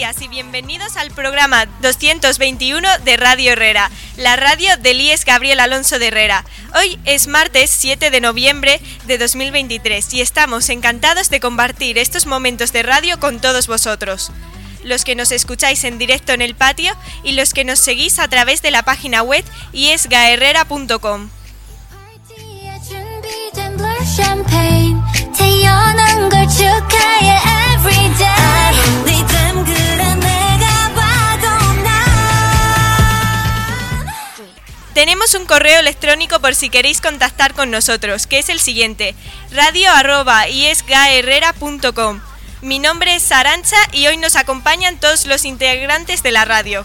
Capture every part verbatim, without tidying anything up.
días y bienvenidos al programa doscientos veintiuno de Radio Herrera, la radio del I E S Gabriel Alonso de Herrera. Hoy es martes siete de noviembre de dos mil veintitrés y estamos encantados de compartir estos momentos de radio con todos vosotros. Los que nos escucháis en directo en el patio y los que nos seguís a través de la página web i es ga herrera punto com. Tenemos un correo electrónico por si queréis contactar con nosotros, que es el siguiente: radio arroba i es ga herrera punto com. Mi nombre es Arancha y hoy nos acompañan todos los integrantes de la radio.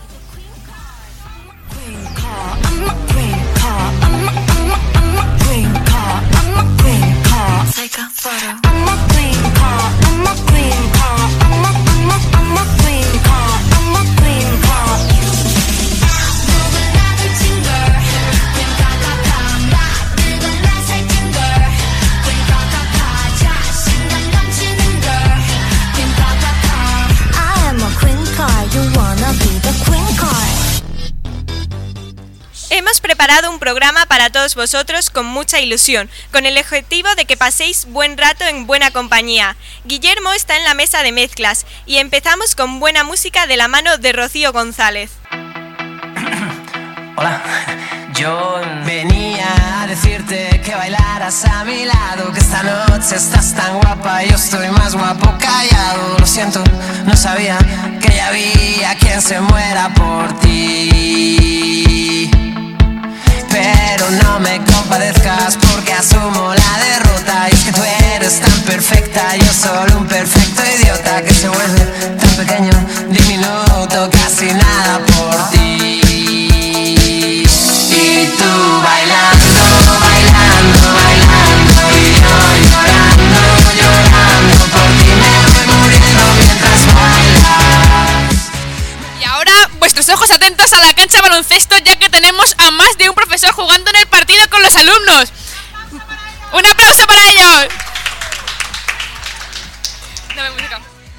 Hemos preparado un programa para todos vosotros con mucha ilusión, con el objetivo de que paséis buen rato en buena compañía. Guillermo está en la mesa de mezclas y empezamos con buena música de la mano de Rocío González. Hola, yo venía a decirte que bailaras a mi lado, que esta noche estás tan guapa y yo estoy más guapo callado. Lo siento, no sabía que ya había quien se muera por ti. Pero no me compadezcas porque asumo la derrota. Y es que tú eres tan perfecta, yo solo un perfecto idiota que se vuelve tan pequeño, diminuto, casi nada por ti. Y tú bailando, bailando, bailando y yo llorando, llorando por ti. Me voy muriendo mientras bailas. Y ahora vuestros ojos atentos a la cancha de baloncesto, ya que tenemos a más de un profesor jugando en el partido con los alumnos. ¡Un aplauso para ellos! Dame música.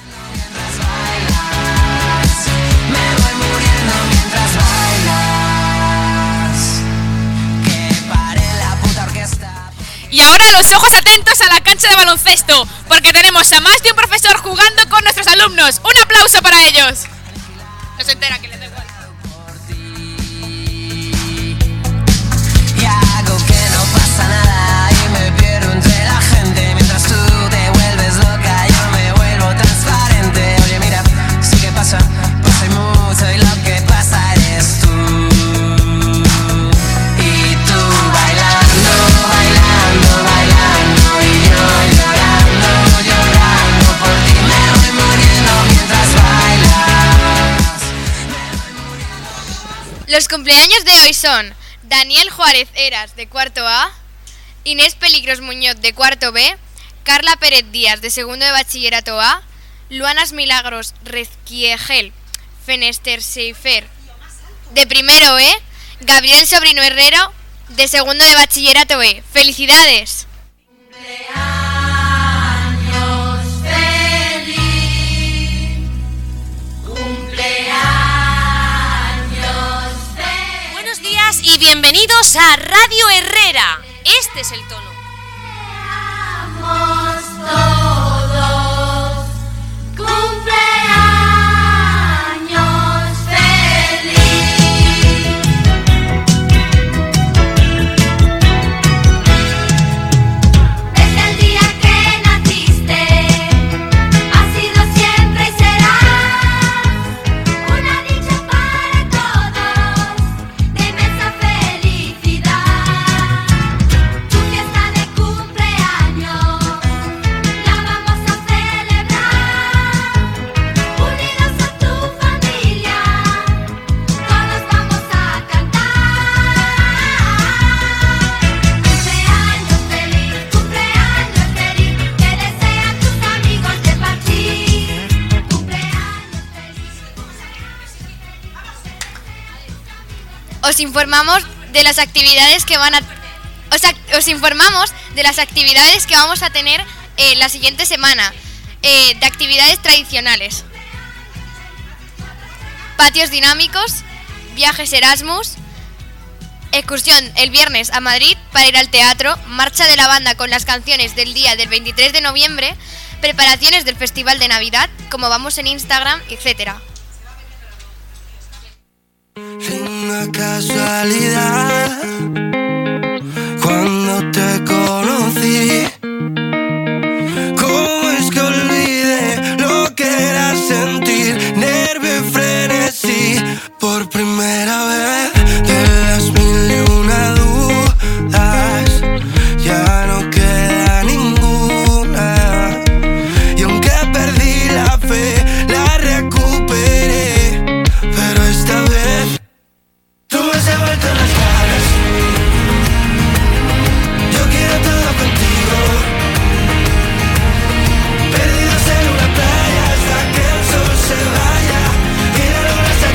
Me voy muriendo mientras bailas. Que pare la puta orquesta. Y ahora los ojos atentos a la cancha de baloncesto, porque tenemos a más de un profesor jugando con nuestros alumnos. ¡Un aplauso para ellos! No se entera que les da igual. Y hago que no pasa nada y me pierdo entre la gente. Mientras tú te vuelves loca, yo me vuelvo transparente. Oye, mira, sí que pasa, pasa y mucho y lo que pasa eres tú. Y tú bailando, bailando, bailando y yo llorando, llorando por ti. Me voy muriendo mientras bailas. Los cumpleaños de hoy son Daniel Juárez Eras, de cuarto A, Inés Peligros Muñoz, de cuarto B, Carla Pérez Díaz, de segundo de bachillerato A, Luanas Milagros Rezquiegel Fenester Seifer, de primero E, Gabriel Sobrino Herrero, de segundo de bachillerato E. ¡Felicidades! Y bienvenidos a Radio Herrera. Este es el tono. Todos cumpleaños feliz. Desde el día que naciste, has sido siempre y serás una dicha para todos, de inmensa felicidad. Tu fiesta de cumpleaños la vamos a celebrar, unidos a tu familia, todos vamos a cantar. Cumpleaños feliz, cumpleaños feliz, te desean tus amigos de partir. Cumpleaños Os informamos de las actividades que van a os, ac- os informamos de las actividades que vamos a tener eh, la siguiente semana, eh, de actividades tradicionales. patios dinámicos, viajes Erasmus, excursión el viernes a Madrid para ir al teatro, marcha de la banda con las canciones del día del veintitrés de noviembre, preparaciones del Festival de Navidad, como vamos en Instagram, etcétera. Una casualidad, cuando te conocí, ¿cómo es que olvidé lo que era sentir nervio y frenesí? Por primera vez de las mil y una dudas, ya no queda ninguna. Y aunque perdí la fe, la recuperé, pero esta vez tú me has devuelto las ganas. Yo quiero todo contigo, perdidos en una playa hasta que el sol se vaya y la luna sea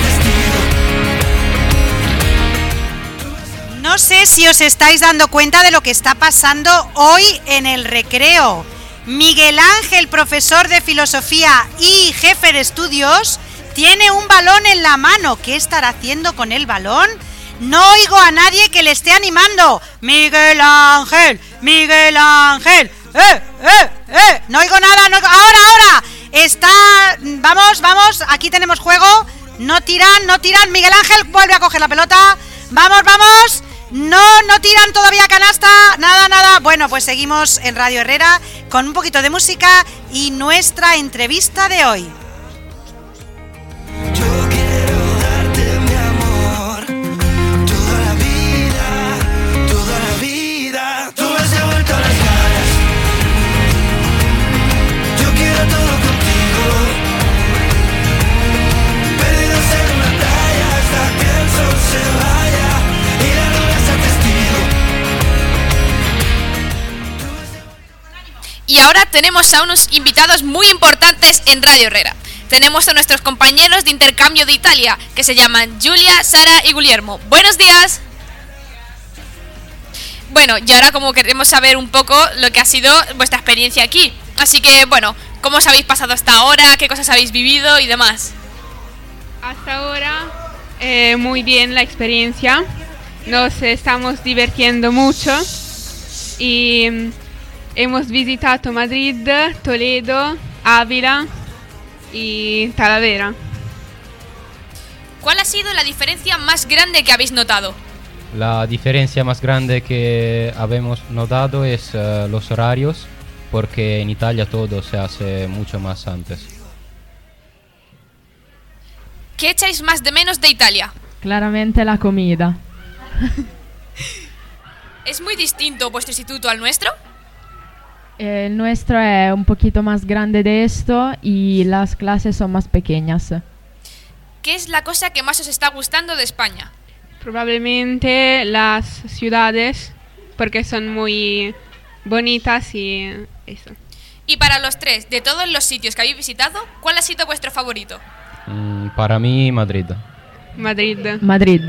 testigo. No sé si os estáis dando cuenta de lo que está pasando hoy en el recreo. Miguel Ángel, profesor de filosofía y jefe de estudios, tiene un balón en la mano. ¿Qué estará haciendo con el balón? No oigo a nadie que le esté animando. Miguel Ángel, Miguel Ángel. ¡Eh, eh, eh! No oigo nada, no oigo... ¡Ahora, ahora! Está... Vamos, vamos, aquí tenemos juego. No tiran, no tiran. Miguel Ángel vuelve a coger la pelota. Vamos, vamos. No, no tiran todavía canasta. Nada, nada. Bueno, pues seguimos en Radio Herrera con un poquito de música y nuestra entrevista de hoy. Yo quiero darte mi amor, toda la vida, toda la vida. Tú me has devuelto las ganas. Yo quiero todo contigo, perdidos en una playa hasta que el sol se vaya y la luna sea testigo. Y ahora tenemos a unos invitados muy importantes en Radio Herrera. Tenemos a nuestros compañeros de intercambio de Italia, que se llaman Giulia, Sara y Guillermo. ¡Buenos días! Bueno, y ahora como queremos saber un poco lo que ha sido vuestra experiencia aquí. Así que, bueno, ¿cómo os habéis pasado hasta ahora? ¿Qué cosas habéis vivido y demás? Hasta ahora, eh, muy bien la experiencia. Nos estamos divirtiendo mucho y mm, hemos visitado Madrid, Toledo, Ávila y Talavera. ¿Cuál ha sido la diferencia más grande que habéis notado? La diferencia más grande que habemos notado es uh, los horarios, porque en Italia todo se hace mucho más antes. ¿Qué echáis más de menos de Italia? Claramente la comida. ¿Es muy distinto vuestro instituto al nuestro? El nuestro es un poquito más grande de esto y las clases son más pequeñas. ¿Qué es la cosa que más os está gustando de España? Probablemente las ciudades, porque son muy bonitas y eso. Y para los tres, de todos los sitios que habéis visitado, ¿cuál ha sido vuestro favorito? Mm, para mí, Madrid. Madrid. Madrid.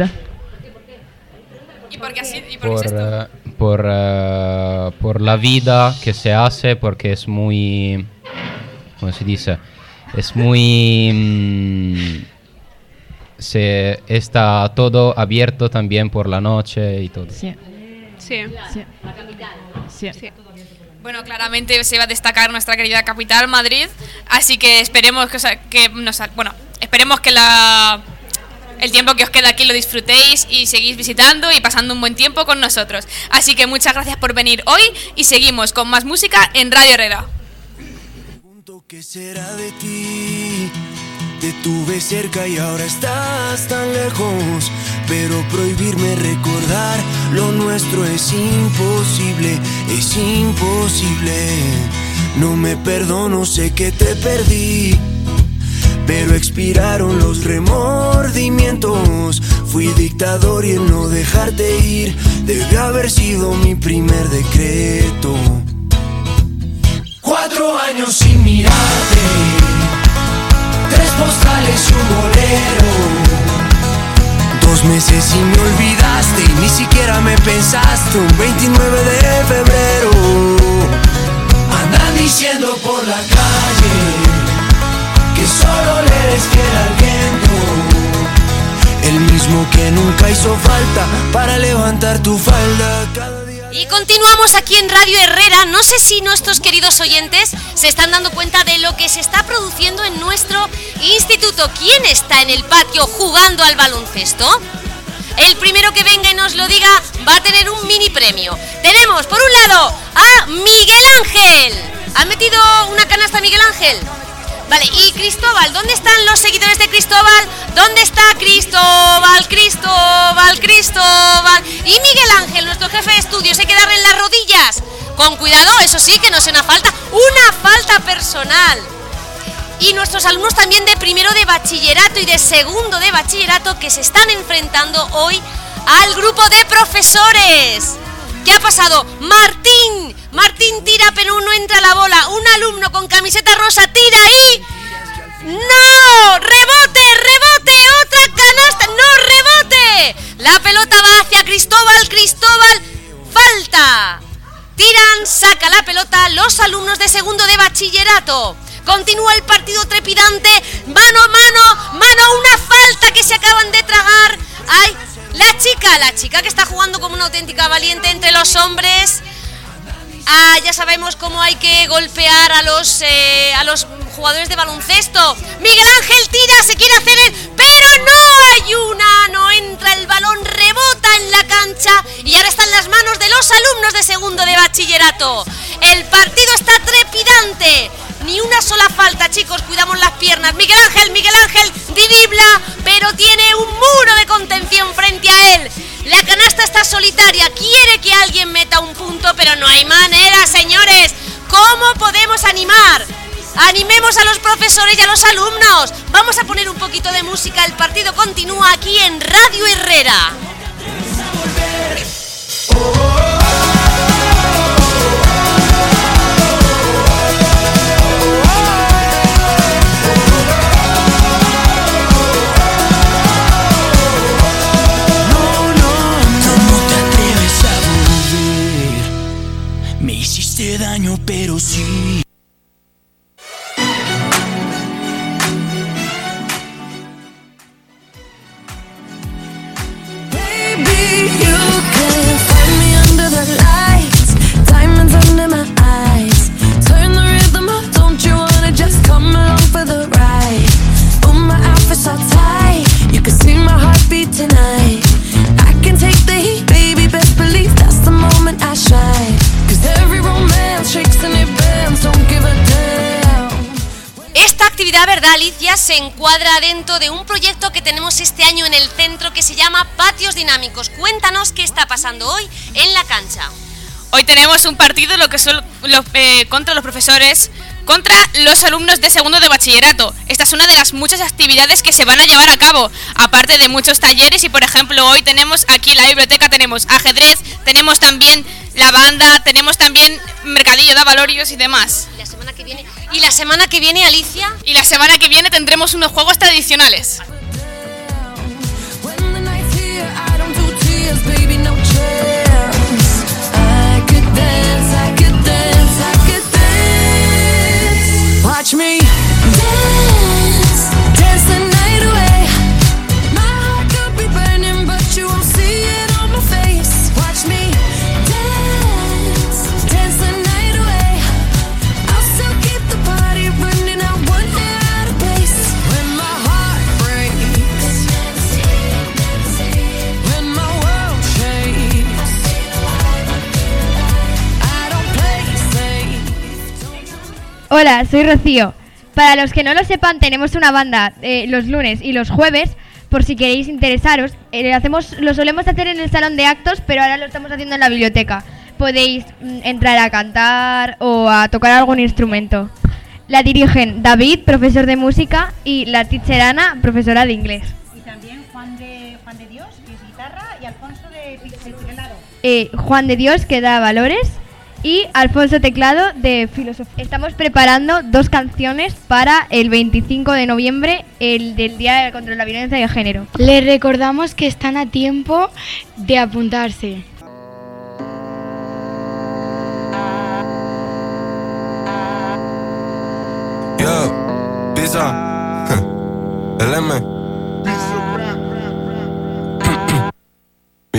¿Y por qué, así, y por qué es Por, esto? uh, por, uh, por la vida que se hace, porque es muy... ¿Cómo se dice? Es muy... Mm, se está todo abierto también por la noche y todo. Sí. Sí. Sí. Sí. Sí. Bueno, claramente se va a destacar nuestra querida capital, Madrid, así que esperemos que, o sea, que nos, bueno, esperemos que la, el tiempo que os queda aquí lo disfrutéis y seguís visitando y pasando un buen tiempo con nosotros. Así que muchas gracias por venir hoy y seguimos con más música en Radio Herrera. ¿Qué será de ti? Te tuve cerca y ahora estás tan lejos, pero prohibirme recordar lo nuestro es imposible, es imposible. No me perdono, sé que te perdí, pero expiraron los remordimientos. Fui dictador y el no dejarte ir debió haber sido mi primer decreto. Cuatro años sin mirarte, tres postales y un bolero. Dos meses y me olvidaste y ni siquiera me pensaste. Un veintinueve de febrero andan diciendo por la calle que solo le eres fiel al viento. el mismo que nunca hizo falta para levantar tu falda cada día. Y continuamos aquí en Radio Herrera. No sé si nuestros queridos oyentes se están dando cuenta de lo que se está produciendo en nuestro instituto. ¿Quién está en el patio jugando al baloncesto? El primero que venga y nos lo diga va a tener un mini premio. Tenemos por un lado a Miguel Ángel. ¿Ha metido una canasta Miguel Ángel? Vale, y Cristóbal, ¿dónde están los seguidores de Cristóbal? ¿Dónde está Cristóbal, Cristóbal, Cristóbal? Y Miguel Ángel, nuestro jefe de estudios, hay que darle en las rodillas. Con cuidado, eso sí, que no sea una falta, una falta personal. Y nuestros alumnos también de primero de bachillerato y de segundo de bachillerato que se están enfrentando hoy al grupo de profesores. ¿Qué ha pasado? Martín, Martín tira pero no entra la bola. Un alumno con camiseta rosa tira y... ¡No! ¡Rebote, rebote! ¡Otra canasta! ¡No, rebote! La pelota va hacia Cristóbal, Cristóbal, falta. Tiran, saca la pelota los alumnos de segundo de bachillerato. Continúa el partido trepidante. Mano, mano, mano, una falta que se acaban de tragar. ¡Ay! La chica, la chica que está jugando como una auténtica valiente entre los hombres. Ah, ya sabemos cómo hay que golpear a los eh, a los jugadores de baloncesto. Miguel Ángel tira, se quiere hacer el... pero no hay una, no entra el balón, rebota en la cancha y ahora está en las manos de los alumnos de segundo de bachillerato. El partido está trepidante. Ni una sola falta, chicos, cuidamos las piernas. Miguel Ángel, Miguel Ángel dribla, pero tiene un muro de contención frente a él. La canasta está solitaria, quiere que alguien meta un punto, pero no hay manera, señores. ¿Cómo podemos animar? Animemos a los profesores y a los alumnos. Vamos a poner un poquito de música, el partido continúa aquí en Radio Herrera. Daño, pero sí. Baby, you can find me under the lights, diamonds under my eyes. Turn the rhythm up, don't you wanna just come along for the ride? Oh, my outfit's so tight, you can see my heartbeat tonight. I can take the heat, baby, best believe that's the moment I shine. Esta actividad, ¿verdad, Alicia? Se encuadra dentro de un proyecto que tenemos este año en el centro que se llama Patios Dinámicos. Cuéntanos qué está pasando hoy en la cancha. Hoy tenemos un partido lo que son los, eh, contra los profesores, contra los alumnos de segundo de bachillerato. Esta es una de las muchas actividades que se van a llevar a cabo, aparte de muchos talleres. Y por ejemplo, hoy tenemos aquí en la biblioteca, tenemos ajedrez, tenemos también la banda, tenemos también mercadillo de avalorios y demás. La semana que viene, ¿Y la semana que viene, Alicia? Y la semana que viene tendremos unos juegos tradicionales. Watch me dance, dance the night away. My heart could be burning, but you won't see it on my face. Watch me dance, dance the night away. I'll still keep the party running, I won't get out of place. When my heart breaks, when my world shakes, I don't play safe. Hola, soy Rocío. Para los que no lo sepan, tenemos una banda eh, los lunes y los jueves, por si queréis interesaros. Eh, hacemos, lo solemos hacer en el salón de actos, pero ahora lo estamos haciendo en la biblioteca. Podéis mm, entrar a cantar o a tocar algún instrumento. La dirigen David, profesor de música, y la teacher Ana, profesora de inglés. Y también Juan de, Juan de Dios, que es guitarra, y Alfonso de, de teclado. Eh, Juan de Dios, que da valores, y Alfonso Teclado de filosofía. Estamos preparando dos canciones para el veinticinco de noviembre, el del Día contra la Violencia de Género. Les recordamos que están a tiempo de apuntarse. Yo, pizza, el M.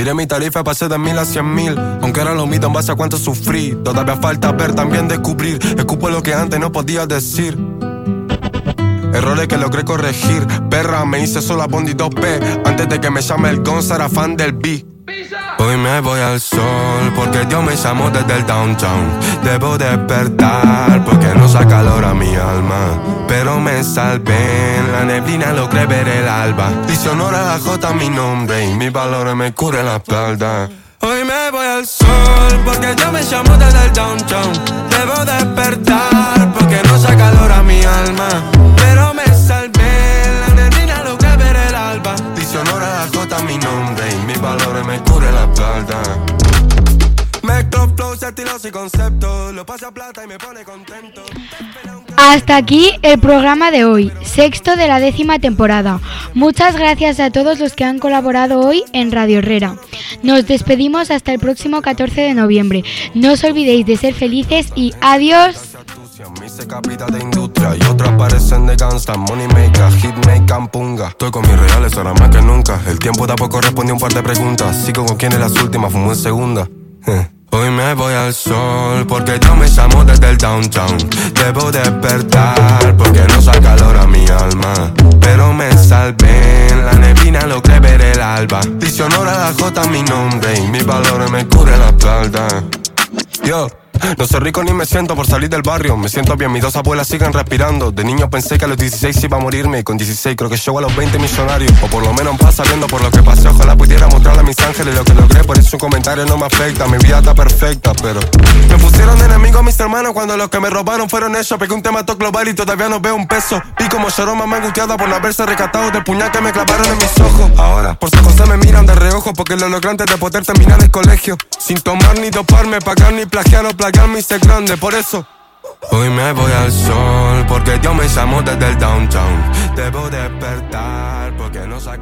Miré mi tarifa y pasé de mil a cien mil. Aunque era lo mismo en base a cuánto sufrí. Todavía falta ver, también descubrir. Escupo lo que antes no podía decir. Errores que logré corregir. Perra, me hice sola Bondi dos P. Antes de que me llame el Gonza, era fan del B. Hoy me voy al sol porque Dios me llamó desde el downtown. Debo despertar porque no saca calor a mi alma. Pero me salvé, en la neblina logré ver el alba. Dice honor a la J mi nombre y mis valores me cubre la espalda. Hoy me voy al sol porque Dios me llamó desde el downtown. Debo despertar porque no saca calor a mi alma. Pero me salvé, en la neblina logré ver el alba. Dice honor a la J mi nombre y mis valores me cubre la espalda. Mezclo flows, estilos y conceptos. Lo paso a plata y me pone contento. Hasta aquí el programa de hoy, sexto de la décima temporada. Muchas gracias a todos los que han colaborado hoy en Radio Herrera. Nos despedimos hasta el próximo catorce de noviembre. No os olvidéis de ser felices y adiós. Me hice capita de industria y otras parecen de gangsta. Money maker, hit maker, punga. Estoy con mis reales ahora más que nunca. El tiempo tampoco respondió un par de preguntas. Sigo con quién es las últimas, fumo en segunda. eh. Hoy me voy al sol porque Dios me llamó desde el downtown. Debo despertar porque no saca calor a mi alma. Pero me salvé, en la neblina logré ver el alba. Dice honor a la J mi nombre y mis valores me cubren la espalda. Yo no soy rico ni me siento por salir del barrio. Me siento bien, mis dos abuelas siguen respirando. De niño pensé que a los dieciséis iba a morirme. Y con dieciséis creo que llego a los veinte millonario. O por lo menos pasa viendo por lo que pasé. Ojalá pudiera mostrarle a mis ángeles lo que logré. Por eso un comentario no me afecta, mi vida está perfecta. Pero me pusieron de enemigos mis hermanos cuando los que me robaron fueron ellos. Pegué un tema todo global y todavía no veo un peso. Vi como lloró mamá angustiada por no haberse rescatado del puñal que me clavaron en mis ojos. Ahora por sus cosas me miran de reojo porque lo logré antes de poder terminar el colegio. Sin tomar ni doparme, pagar ni plagiar o plagiar mi ser grande, por eso hoy me voy al sol porque Dios me llamó desde el downtown. Debo despertar porque no saco